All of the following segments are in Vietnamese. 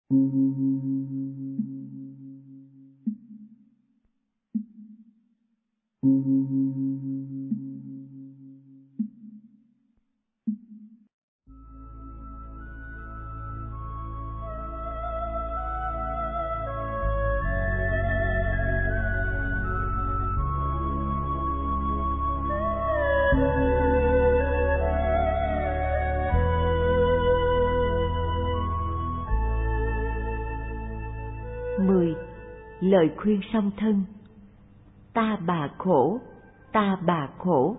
Lời khuyên song thân. Ta bà khổ, ta bà khổ.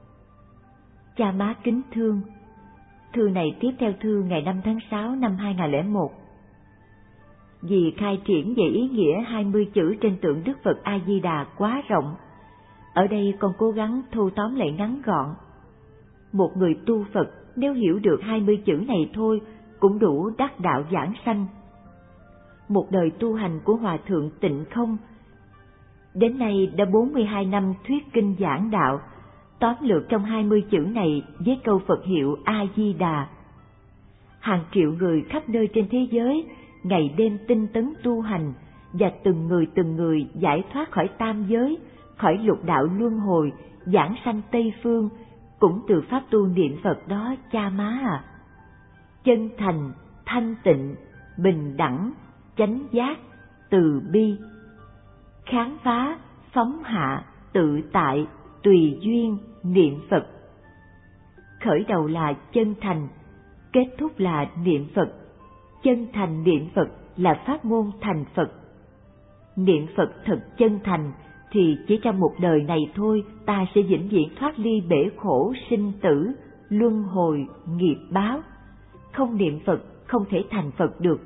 Cha má kính thương. Thư này tiếp theo thư ngày 5 tháng 6 năm 2001. Vì khai triển về ý nghĩa 20 chữ trên tượng Đức Phật A Di Đà quá rộng, ở đây con cố gắng thu tóm lại ngắn gọn. Một người tu Phật nếu hiểu được 20 chữ này thôi cũng đủ đắc đạo giảng sanh. Một đời tu hành của Hòa Thượng Tịnh Không, đến nay đã 42 năm thuyết kinh giảng đạo, tóm lược trong 20 chữ này với câu Phật hiệu A-di-đà. Hàng triệu người khắp nơi trên thế giới ngày đêm tinh tấn tu hành, và từng người giải thoát khỏi tam giới, khỏi lục đạo luân hồi, giảng sanh Tây Phương, cũng từ pháp tu niệm Phật đó cha má à. Chân thành, thanh tịnh, bình đẳng, chánh giác, từ bi, khám phá, phóng hạ, tự tại, tùy duyên, niệm Phật. Khởi đầu là chân thành, kết thúc là niệm Phật. Chân thành niệm Phật là pháp môn thành Phật. Niệm Phật thật chân thành thì chỉ trong một đời này thôi ta sẽ vĩnh viễn thoát ly bể khổ sinh tử, luân hồi, nghiệp báo. Không niệm Phật không thể thành Phật được.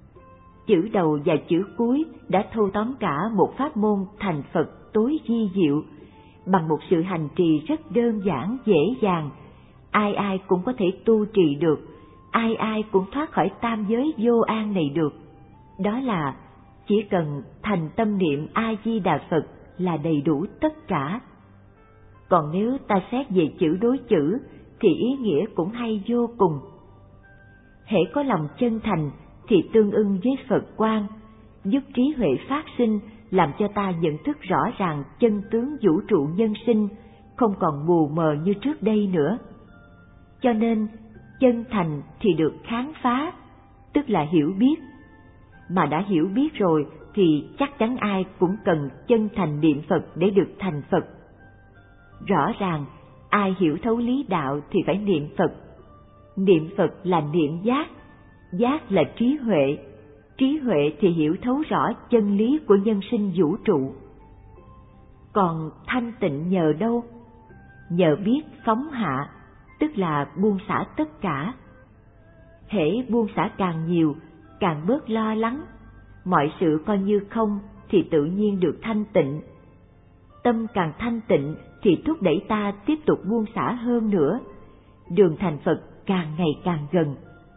Chữ đầu và chữ cuối đã thâu tóm cả một pháp môn thành Phật tối vi diệu, bằng một sự hành trì rất đơn giản dễ dàng. Ai ai cũng có thể tu trì được, ai ai cũng thoát khỏi tam giới vô an này được. Đó là chỉ cần thành tâm niệm A Di Đà Phật là đầy đủ tất cả. Còn nếu ta xét về chữ đối chữ thì ý nghĩa cũng hay vô cùng. Hễ có lòng chân thành thì tương ưng với Phật quang, giúp trí huệ phát sinh, làm cho ta nhận thức rõ ràng chân tướng vũ trụ nhân sinh, không còn mù mờ như trước đây nữa. Cho nên, chân thành thì được khám phá, tức là hiểu biết. Mà đã hiểu biết rồi thì chắc chắn ai cũng cần chân thành niệm Phật để được thành Phật. Rõ ràng, ai hiểu thấu lý đạo thì phải niệm Phật. Niệm Phật là niệm giác, giác là trí huệ thì hiểu thấu rõ chân lý của nhân sinh vũ trụ. Còn thanh tịnh nhờ đâu? Nhờ biết phóng hạ, tức là buông xả tất cả. Hễ buông xả càng nhiều, càng bớt lo lắng, mọi sự coi như không thì tự nhiên được thanh tịnh. Tâm càng thanh tịnh thì thúc đẩy ta tiếp tục buông xả hơn nữa, đường thành Phật càng ngày càng gần.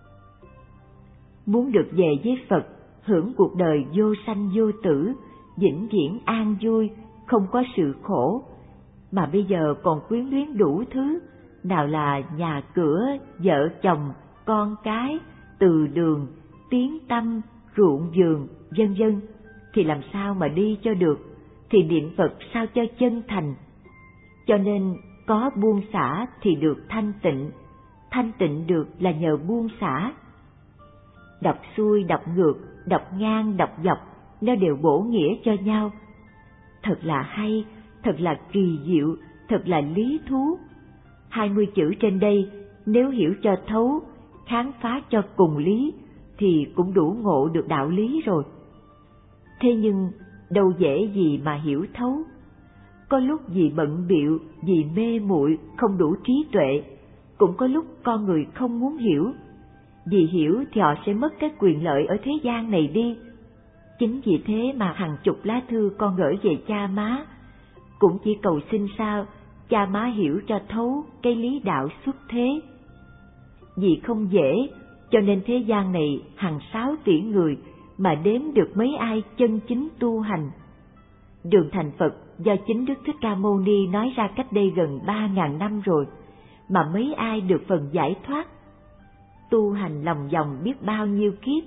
Muốn được về với Phật, hưởng cuộc đời vô sanh vô tử, vĩnh viễn an vui, không có sự khổ, mà bây giờ còn quyến luyến đủ thứ, nào là nhà cửa, vợ chồng, con cái, từ đường, tiếng tăm, ruộng vườn, vân vân, thì làm sao mà đi cho được, thì niệm Phật sao cho chân thành. Cho nên có buông xả thì được thanh tịnh được là nhờ buông xả. Đọc xuôi, đọc ngược, đọc ngang, đọc dọc, nó đều bổ nghĩa cho nhau. Thật là hay, thật là kỳ diệu, thật là lý thú. 20 chữ trên đây, nếu hiểu cho thấu, khám phá cho cùng lý, thì cũng đủ ngộ được đạo lý rồi. Thế nhưng, đâu dễ gì mà hiểu thấu. Có lúc vì bận bịu, vì mê muội không đủ trí tuệ, cũng có lúc con người không muốn hiểu. Vì hiểu thì họ sẽ mất cái quyền lợi ở thế gian này đi. Chính vì thế mà hàng chục lá thư con gửi về cha má, cũng chỉ cầu xin sao cha má hiểu cho thấu cái lý đạo xuất thế. Vì không dễ, cho nên thế gian này hàng 6 tỷ người mà đếm được mấy ai chân chính tu hành. Đường thành Phật do chính Đức Thích Ca Mâu Ni nói ra cách đây gần 3.000 năm rồi, mà mấy ai được phần giải thoát. Tu hành lòng vòng biết bao nhiêu kiếp,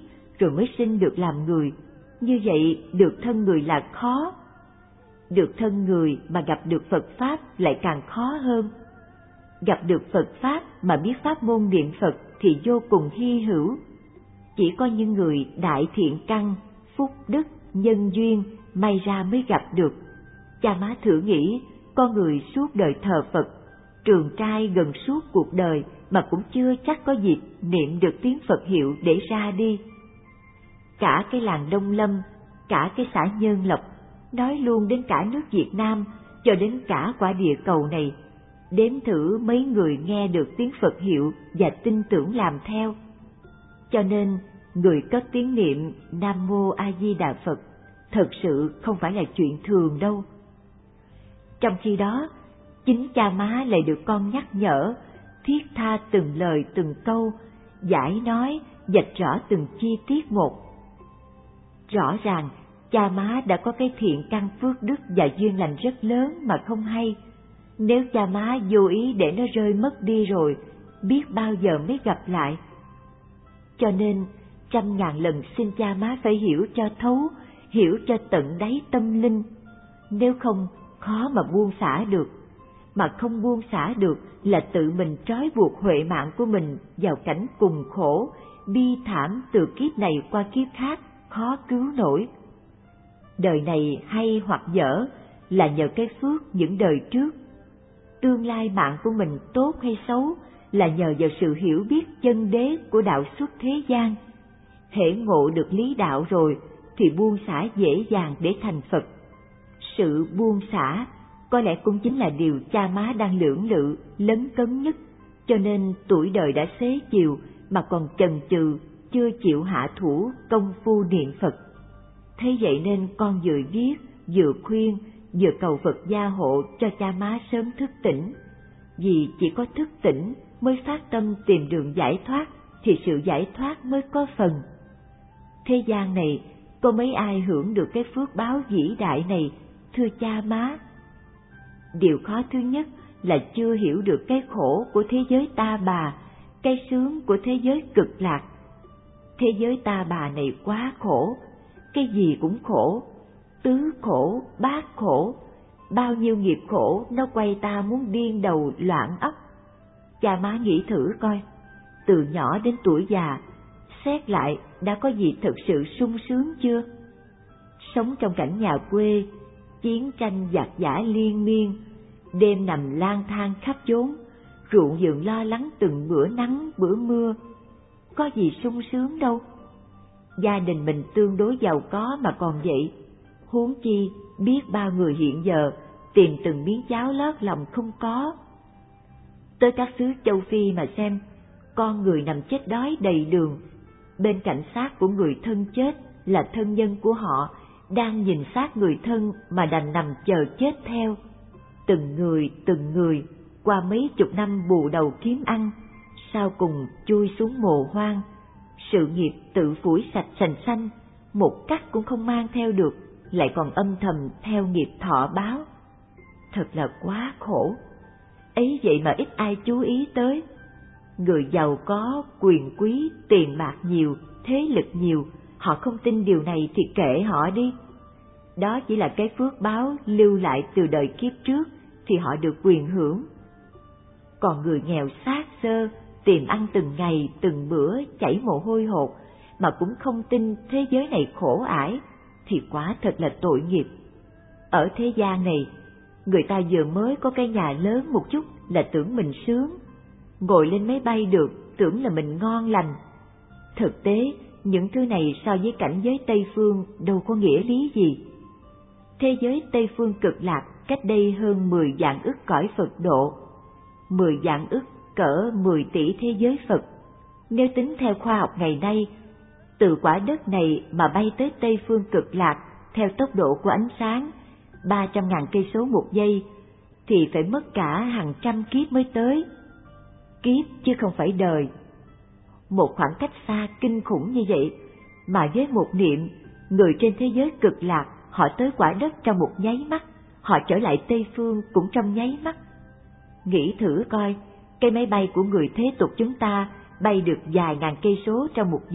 rồi mới sinh được làm người. Như vậy được thân người là khó. Được thân người mà gặp được Phật Pháp lại càng khó hơn. Gặp được Phật Pháp mà biết pháp môn niệm Phật thì vô cùng hy hữu. Chỉ có những người đại thiện căn, phúc đức, nhân duyên may ra mới gặp được. Cha má thử nghĩ, con người suốt đời thờ Phật, trường trai gần suốt cuộc đời mà cũng chưa chắc có dịp niệm được tiếng Phật hiệu để ra đi. Cả cái làng Đông Lâm, cả cái xã Nhân Lộc, nói luôn đến cả nước Việt Nam, cho đến cả quả địa cầu này, đếm thử mấy người nghe được tiếng Phật hiệu và tin tưởng làm theo. Cho nên, người cất tiếng niệm Nam Mô A Di Đà Phật thật sự không phải là chuyện thường đâu. Trong khi đó, chính cha má lại được con nhắc nhở, thiết tha từng lời từng câu, giải nói, vạch rõ từng chi tiết một. Rõ ràng, cha má đã có cái thiện căn phước đức và duyên lành rất lớn mà không hay. Nếu cha má vô ý để nó rơi mất đi rồi, biết bao giờ mới gặp lại. Cho nên, trăm ngàn lần xin cha má phải hiểu cho thấu, hiểu cho tận đáy tâm linh. Nếu không, khó mà buông xả được. Mà không buông xả được là tự mình trói buộc huệ mạng của mình vào cảnh cùng khổ, bi thảm từ kiếp này qua kiếp khác, khó cứu nổi. Đời này hay hoặc dở là nhờ cái phước những đời trước. Tương lai mạng của mình tốt hay xấu là nhờ vào sự hiểu biết chân đế của đạo xuất thế gian. Hễ ngộ được lý đạo rồi thì buông xả dễ dàng để thành Phật. Sự buông xả có lẽ cũng chính là điều cha má đang lưỡng lự, lấn cấn nhất, cho nên tuổi đời đã xế chiều mà còn chần chừ, chưa chịu hạ thủ công phu niệm Phật. Thế vậy nên con vừa viết, vừa khuyên, vừa cầu Phật gia hộ cho cha má sớm thức tỉnh. Vì chỉ có thức tỉnh mới phát tâm tìm đường giải thoát, thì sự giải thoát mới có phần. Thế gian này, có mấy ai hưởng được cái phước báo vĩ đại này, thưa cha má? Điều khó thứ nhất là chưa hiểu được cái khổ của thế giới ta bà, cái sướng của thế giới cực lạc. Thế giới ta bà này quá khổ, cái gì cũng khổ, tứ khổ, bát khổ, bao nhiêu nghiệp khổ nó quay ta muốn điên đầu loạn óc. Cha má nghĩ thử coi, từ nhỏ đến tuổi già, xét lại đã có gì thực sự sung sướng chưa? Sống trong cảnh nhà quê, chiến tranh giặc giã liên miên, đêm nằm lang thang khắp chốn, ruộng vườn lo lắng từng bữa nắng bữa mưa, có gì sung sướng đâu. Gia đình mình tương đối giàu có mà còn vậy, huống chi biết bao người hiện giờ tìm từng miếng cháo lót lòng không có. Tới các xứ châu Phi mà xem, con người nằm chết đói đầy đường, bên cạnh xác của người thân chết là thân nhân của họ đang nhìn xác người thân mà đành nằm chờ chết theo. Từng người qua mấy chục năm bù đầu kiếm ăn, sau cùng chui xuống mồ hoang, sự nghiệp tự phủi sạch sành xanh, một cắt cũng không mang theo được, lại còn âm thầm theo nghiệp thọ báo. Thật là quá khổ. Ấy vậy mà ít ai chú ý tới. Người giàu có, quyền quý, tiền bạc nhiều, thế lực nhiều, họ không tin điều này thì kệ họ đi. Đó chỉ là cái phước báo lưu lại từ đời kiếp trước thì họ được quyền hưởng. Còn người nghèo xác xơ, tìm ăn từng ngày, từng bữa, chảy mồ hôi hột, mà cũng không tin thế giới này khổ ải, thì quả thật là tội nghiệp. Ở thế gian này, người ta vừa mới có cái nhà lớn một chút là tưởng mình sướng, ngồi lên máy bay được tưởng là mình ngon lành. Thực tế, những thứ này so với cảnh giới Tây Phương đâu có nghĩa lý gì. Thế giới Tây Phương cực lạc cách đây hơn 10 vạn ức cõi Phật độ, 10 vạn ức cỡ 10 tỷ thế giới Phật. Nếu tính theo khoa học ngày nay, từ quả đất này mà bay tới Tây Phương cực lạc theo tốc độ của ánh sáng 300.000 cây số một giây thì phải mất cả hàng trăm kiếp mới tới. Kiếp chứ không phải đời. Một khoảng cách xa kinh khủng như vậy mà với một niệm, người trên thế giới cực lạc họ tới quả đất trong một nháy mắt, họ trở lại Tây Phương cũng trong nháy mắt. Nghĩ thử coi, cái máy bay của người thế tục chúng ta bay được vài ngàn cây số trong một giờ,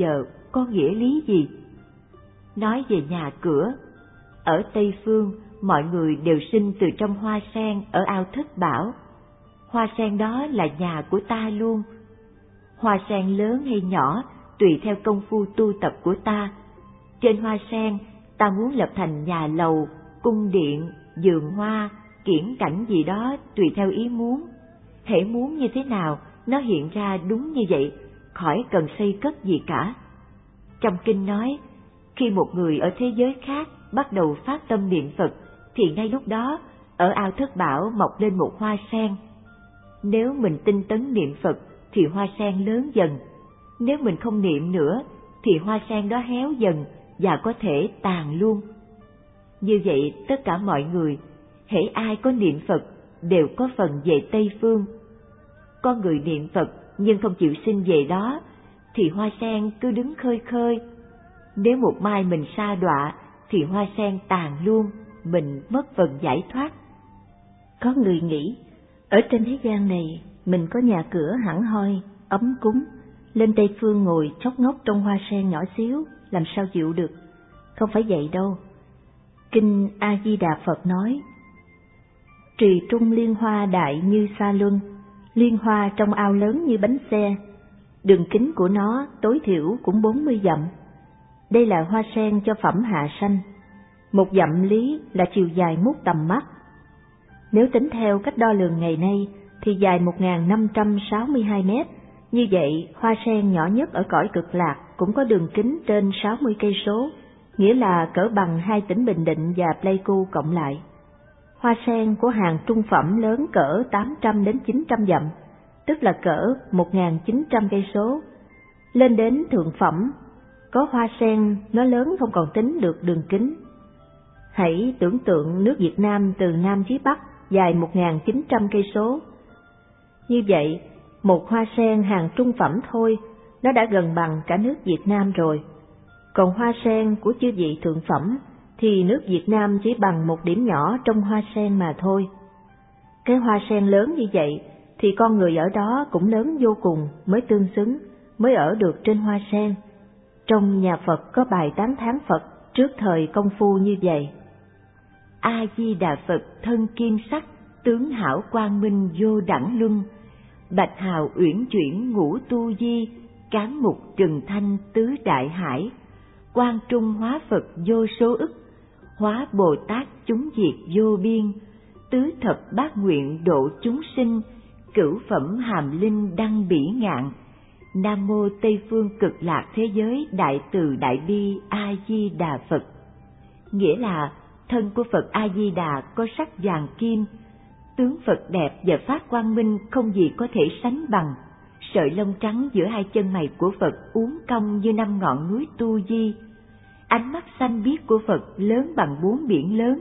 có nghĩa lý gì? Nói về nhà cửa, ở Tây Phương mọi người đều sinh từ trong hoa sen ở ao Thất Bảo. Hoa sen đó là nhà của ta luôn. Hoa sen lớn hay nhỏ tùy theo công phu tu tập của ta. Trên hoa sen ta muốn lập thành nhà lầu, cung điện, vườn hoa, kiển cảnh gì đó tùy theo ý muốn. Hễ muốn như thế nào nó hiện ra đúng như vậy, khỏi cần xây cất gì cả. Trong kinh nói, khi một người ở thế giới khác bắt đầu phát tâm niệm Phật thì ngay lúc đó ở ao Thất Bảo mọc lên một hoa sen. Nếu mình tinh tấn niệm Phật thì hoa sen lớn dần. Nếu mình không niệm nữa thì hoa sen đó héo dần và có thể tàn luôn. Như vậy tất cả mọi người, hễ ai có niệm Phật đều có phần về Tây Phương. Con người niệm Phật nhưng không chịu sinh về đó thì hoa sen cứ đứng khơi khơi. Nếu một mai mình sa đọa thì hoa sen tàn luôn, mình mất phần giải thoát. Có người nghĩ, ở trên thế gian này mình có nhà cửa hẳn hoi, ấm cúng, lên Tây Phương ngồi chốc ngốc trong hoa sen nhỏ xíu, làm sao chịu được? Không phải vậy đâu. Kinh A Di Đà Phật nói, trì trung liên hoa đại như sa luân, liên hoa trong ao lớn như bánh xe, đường kính của nó tối thiểu cũng 40 dặm. Đây là hoa sen cho phẩm hạ sanh. 1 dặm lý là chiều dài mút tầm mắt. Nếu tính theo cách đo lường ngày nay thì dài 1562 mét. Như vậy, hoa sen nhỏ nhất ở cõi Cực Lạc cũng có đường kính trên 60 cây số, nghĩa là cỡ bằng 2 tỉnh Bình Định và Pleiku cộng lại. Hoa sen của hàng trung phẩm lớn cỡ 800 đến 900 dặm, tức là cỡ 1900 cây số. Lên đến thượng phẩm, có hoa sen nó lớn không còn tính được đường kính. Hãy tưởng tượng nước Việt Nam từ Nam chí Bắc dài 1900 cây số. Như vậy, một hoa sen hàng trung phẩm thôi, nó đã gần bằng cả nước Việt Nam rồi. Còn hoa sen của chư vị thượng phẩm thì nước Việt Nam chỉ bằng một điểm nhỏ trong hoa sen mà thôi. Cái hoa sen lớn như vậy thì con người ở đó cũng lớn vô cùng mới tương xứng, mới ở được trên hoa sen. Trong nhà Phật có bài tán thán Phật trước thời công phu như vậy. A Di Đà Phật thân kim sắc, tướng hảo quang minh vô đẳng luân, bạch hào uyển chuyển ngũ tu di, cán mục trừng thanh tứ đại hải, quang trung hóa Phật vô số ức, hóa Bồ Tát chúng diệt vô biên, tứ thập bát nguyện độ chúng sinh, cửu phẩm hàm linh đăng bỉ ngạn. Nam mô Tây Phương Cực Lạc thế giới đại từ đại bi A Di Đà Phật. Nghĩa là thân của Phật A Di Đà có sắc vàng kim, tướng Phật đẹp và phát quang minh không gì có thể sánh bằng. Sợi lông trắng giữa hai chân mày của Phật uốn cong như 5 ngọn núi Tu Di. Ánh mắt xanh biếc của Phật lớn bằng 4 biển lớn.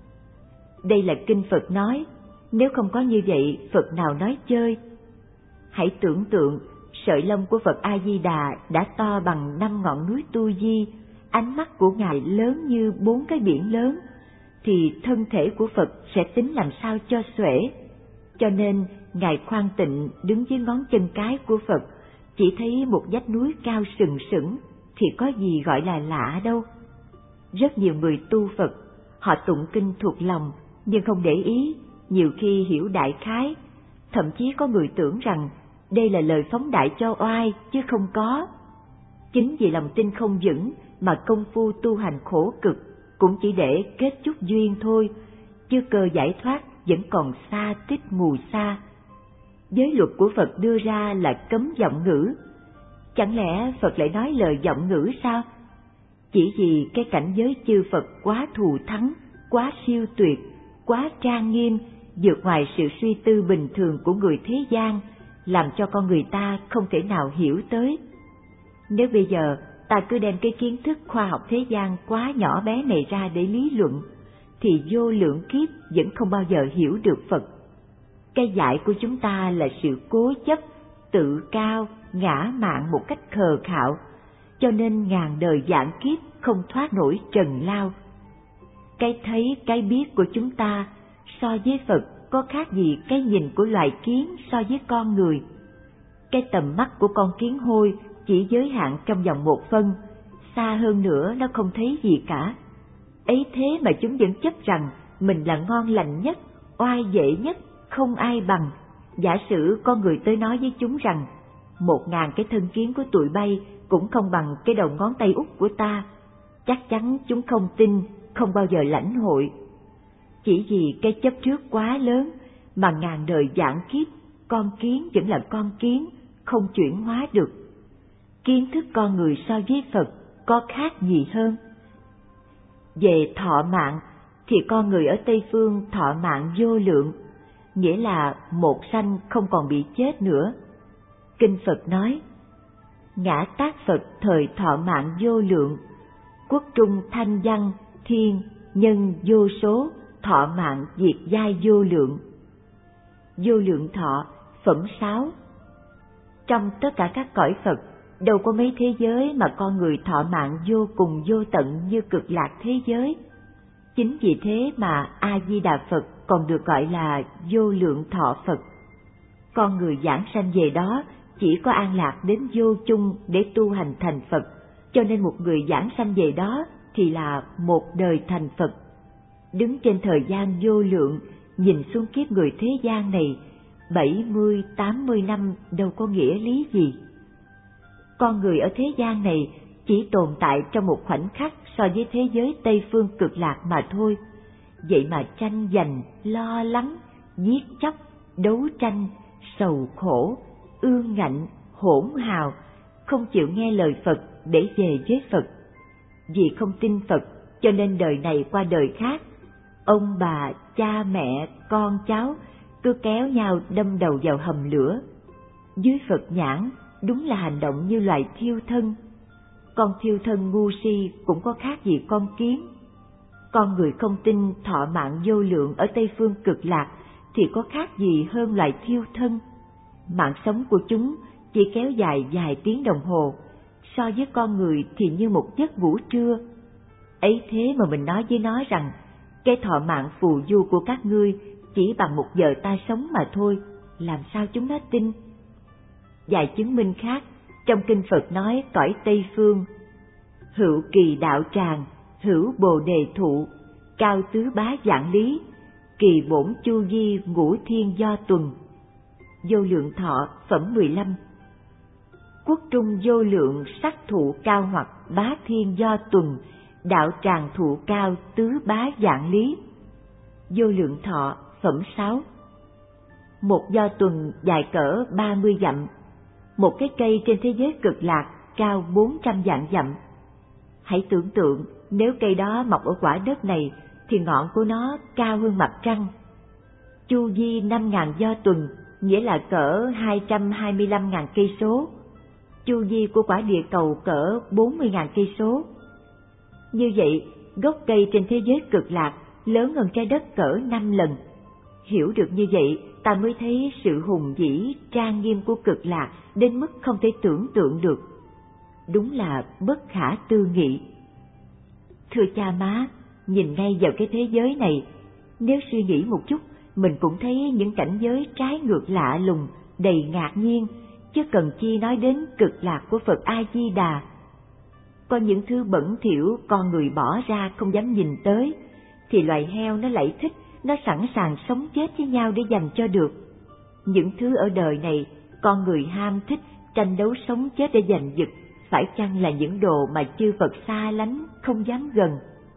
Đây là kinh Phật nói, nếu không có như vậy Phật nào nói chơi. Hãy tưởng tượng sợi lông của Phật A Di Đà đã to bằng 5 ngọn núi Tu Di, ánh mắt của Ngài lớn như 4 cái biển lớn, thì thân thể của Phật sẽ tính làm sao cho xuể. Cho nên Ngài Khoan Tịnh đứng dưới ngón chân cái của Phật, chỉ thấy một vách núi cao sừng sững thì có gì gọi là lạ đâu. Rất nhiều người tu Phật, họ tụng kinh thuộc lòng nhưng không để ý, nhiều khi hiểu đại khái, thậm chí có người tưởng rằng đây là lời phóng đại cho oai chứ không có. Chính vì lòng tin không vững mà công phu tu hành khổ cực, cũng chỉ để kết chút duyên thôi, chứ cơ giải thoát vẫn còn xa tích mù xa. Giới luật của Phật đưa ra là cấm giọng ngữ. Chẳng lẽ Phật lại nói lời giọng ngữ sao? Chỉ vì cái cảnh giới chư Phật quá thù thắng, quá siêu tuyệt, quá trang nghiêm, vượt ngoài sự suy tư bình thường của người thế gian, làm cho con người ta không thể nào hiểu tới. Nếu bây giờ ta cứ đem cái kiến thức khoa học thế gian quá nhỏ bé này ra để lý luận, thì vô lượng kiếp vẫn không bao giờ hiểu được Phật. Cái dạy của chúng ta là sự cố chấp, tự cao, ngã mạn một cách khờ khạo, cho nên ngàn đời vạn kiếp không thoát nổi trần lao. Cái thấy, cái biết của chúng ta so với Phật có khác gì cái nhìn của loài kiến so với con người. Cái tầm mắt của con kiến hôi chỉ giới hạn trong vòng 1 phân, xa hơn nữa nó không thấy gì cả. Ấy thế mà chúng vẫn chấp rằng mình là ngon lành nhất, oai vệ nhất, không ai bằng. Giả sử con người tới nói với chúng rằng 1000 cái thân kiến của tụi bay cũng không bằng cái đầu ngón tay út của ta, chắc chắn chúng không tin, không bao giờ lãnh hội. Chỉ vì cái chấp trước quá lớn mà ngàn đời vạn kiếp, con kiến vẫn là con kiến, không chuyển hóa được. Kiến thức con người so với Phật có khác gì hơn? Về thọ mạng thì con người ở Tây Phương thọ mạng vô lượng, nghĩa là một sanh không còn bị chết nữa. Kinh Phật nói, ngã tát Phật thời thọ mạng vô lượng, quốc trung thanh văn, thiên, nhân vô số, thọ mạng diệt giai vô lượng. Vô lượng thọ, phẩm 6. Trong tất cả các cõi Phật, đâu có mấy thế giới mà con người thọ mạng vô cùng vô tận như Cực Lạc thế giới. Chính vì thế mà A-di-đà Phật còn được gọi là vô lượng thọ Phật. Con người giảng sanh về đó chỉ có an lạc đến vô chung để tu hành thành Phật, cho nên một người giảng sanh về đó thì là một đời thành Phật. Đứng trên thời gian vô lượng, nhìn xuống kiếp người thế gian này, 70, 80 năm đâu có nghĩa lý gì. Con người ở thế gian này chỉ tồn tại trong một khoảnh khắc so với thế giới Tây Phương Cực Lạc mà thôi. Vậy mà tranh giành, lo lắng, giết chóc, đấu tranh, sầu khổ, ương ngạnh, hỗn hào, không chịu nghe lời Phật để về với Phật. Vì không tin Phật cho nên đời này qua đời khác, ông bà, cha mẹ, con cháu cứ kéo nhau đâm đầu vào hầm lửa. Dưới Phật nhãn đúng là hành động như loài thiêu thân. Con thiêu thân ngu si cũng có khác gì con kiến. Con người không tin thọ mạng vô lượng ở Tây Phương Cực Lạc thì có khác gì hơn loài thiêu thân. Mạng sống của chúng chỉ kéo dài vài tiếng đồng hồ, so với con người thì như một giấc ngủ trưa. Ấy thế mà mình nói với nó rằng cái thọ mạng phù du của các ngươi chỉ bằng 1 giờ ta sống mà thôi, làm sao chúng nó tin? Vài chứng minh khác trong kinh Phật nói cõi Tây Phương: hữu kỳ đạo tràng, hữu bồ đề thụ, cao tứ bá vạn lý, kỳ bổn chu di ngũ thiên do tuần. Vô lượng thọ, phẩm 15. Quốc trung vô lượng sắc thụ cao hoặc bá thiên do tuần, đạo tràng thụ cao tứ bá vạn lý. Vô lượng thọ, phẩm 6. Một do tuần dài cỡ 30 dặm, một cái cây trên thế giới Cực Lạc cao 400 vạn dặm. Hãy tưởng tượng nếu cây đó mọc ở quả đất này thì ngọn của nó cao hơn mặt trăng. Chu vi 5.000 do tuần, nghĩa là cỡ 225.000 cây số. Chu vi của quả địa cầu cỡ 40.000 cây số. Như vậy, gốc cây trên thế giới Cực Lạc lớn hơn trái đất cỡ 5 lần. Hiểu được như vậy, ta mới thấy sự hùng vĩ, trang nghiêm của Cực Lạc đến mức không thể tưởng tượng được. Đúng là bất khả tư nghị. Thưa cha má, nhìn ngay vào cái thế giới này, nếu suy nghĩ một chút, mình cũng thấy những cảnh giới trái ngược lạ lùng, đầy ngạc nhiên, chứ cần chi nói đến Cực Lạc của Phật A-di-đà. Có những thứ bẩn thỉu con người bỏ ra không dám nhìn tới, thì loài heo nó lại thích, nó sẵn sàng sống chết với nhau để giành cho được. Những thứ ở đời này, con người ham thích, tranh đấu sống chết để giành giật, phải chăng là những đồ mà chư Phật xa lánh, không dám gần?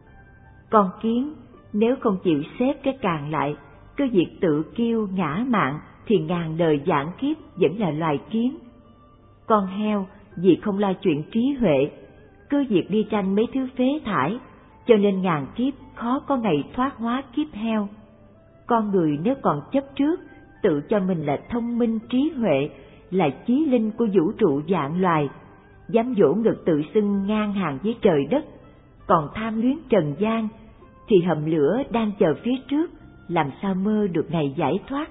Con kiến, nếu không chịu xếp cái càng lại, cứ việc tự kiêu ngã mạn, thì ngàn đời vạn kiếp vẫn là loài kiến. Con heo, vì không lo chuyện trí huệ, cứ việc đi tranh mấy thứ phế thải, cho nên ngàn kiếp khó có ngày thoát hóa kiếp heo. Con người nếu còn chấp trước, tự cho mình là thông minh trí huệ, là chí linh của vũ trụ vạn loài, dám dỗ ngực tự xưng ngang hàng với trời đất, còn tham luyến trần gian, thì hầm lửa đang chờ phía trước, làm sao mơ được ngày giải thoát.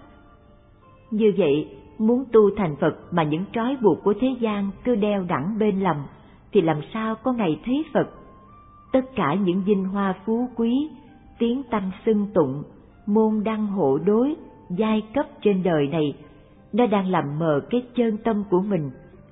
Như vậy, muốn tu thành Phật mà những trói buộc của thế gian cứ đeo đẳng bên lòng, thì làm sao có ngày thấy Phật? Tất cả những vinh hoa phú quý, tiếng tăm xưng tụng, môn đăng hộ đối, giai cấp trên đời này, nó đang làm mờ cái chân tâm của mình,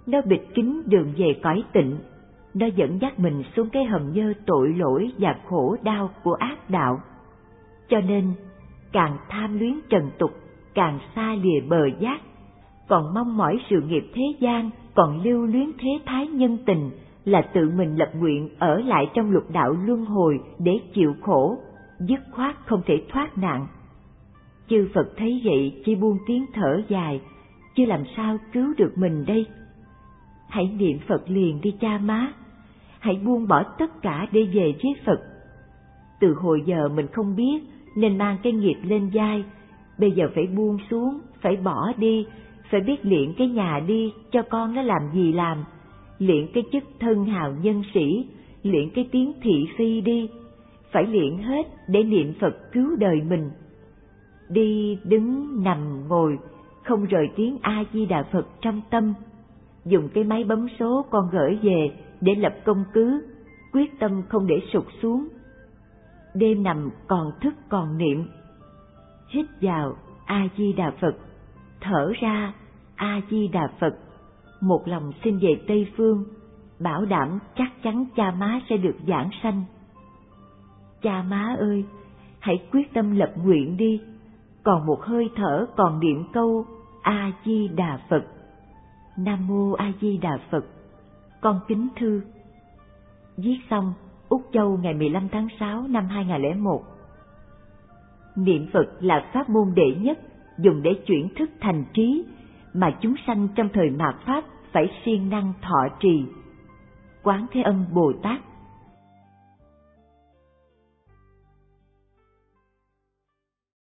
nó bịt kín đường về cõi tịnh, nó dẫn dắt mình xuống cái hầm nhơ tội lỗi và khổ đau của ác đạo. Cho nên, càng tham luyến trần tục, càng xa lìa bờ giác, còn mong mỏi sự nghiệp thế gian, còn lưu luyến thế thái nhân tình, là tự mình lập nguyện ở lại trong lục đạo luân hồi để chịu khổ, dứt khoát không thể thoát nạn. Chư Phật thấy vậy chỉ buông tiếng thở dài, chứ làm sao cứu được mình đây? Hãy niệm Phật liền đi cha má, hãy buông bỏ tất cả để về với Phật. Từ hồi giờ mình không biết nên mang cái nghiệp lên vai, bây giờ phải buông xuống, phải bỏ đi, phải biết luyện cái nhà đi, cho con nó làm gì làm, luyện cái chức thân hào nhân sĩ, luyện cái tiếng thị phi đi, phải luyện hết để niệm Phật cứu đời mình. Đi đứng nằm ngồi không rời tiếng A Di Đà Phật trong tâm, dùng cái máy bấm số con gửi về để lập công cứ, quyết tâm không để sụt xuống. Đêm nằm còn thức còn niệm, hít vào A Di Đà Phật, thở ra A Di Đà Phật, một lòng xin về Tây Phương, bảo đảm chắc chắn cha má sẽ được giảng sanh. Cha má ơi, hãy quyết tâm lập nguyện đi, còn một hơi thở còn niệm câu A Di Đà Phật. Nam Mô A Di Đà Phật. Con kính thư. Viết xong, Úc Châu ngày 15 tháng 6 năm 2001. Niệm Phật là pháp môn đệ nhất, dùng để chuyển thức thành trí, mà chúng sanh trong thời mạt Pháp phải siêng năng thọ trì. Quán Thế Âm Bồ Tát